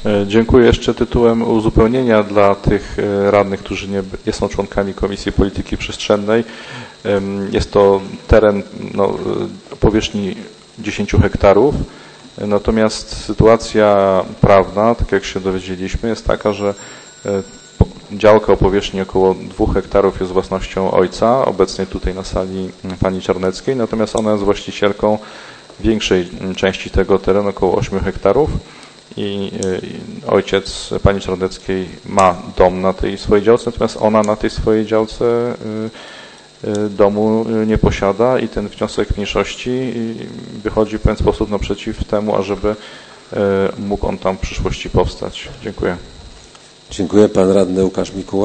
Dziękuję. Jeszcze tytułem uzupełnienia dla tych radnych, którzy nie są członkami Komisji Polityki Przestrzennej. Jest to teren o powierzchni 10 hektarów. Natomiast sytuacja prawna, tak jak się dowiedzieliśmy, jest taka, że działka o powierzchni około 2 hektarów jest własnością ojca, obecnie tutaj na sali pani Czarneckiej, natomiast ona jest właścicielką większej części tego terenu, około 8 hektarów i ojciec pani Czarneckiej ma dom na tej swojej działce, natomiast ona na tej swojej działce domu nie posiada i ten wniosek mniejszości wychodzi w pewien sposób naprzeciw temu, ażeby mógł on tam w przyszłości powstać. Dziękuję. Dziękuję. Pan radny Łukasz Mikuła.